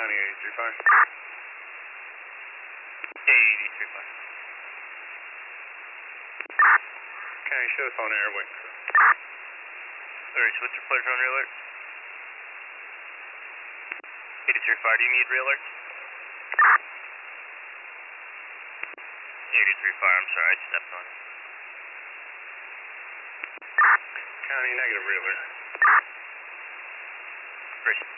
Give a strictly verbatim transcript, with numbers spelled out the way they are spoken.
County eighty-three five. eighty-three five. County show's on air, wait. Alright, so what's your pleasure on re-alert? eighty-three five, do you need re-alert? eighty-three five, I'm sorry, I stepped on it. County negative re-alert. Great.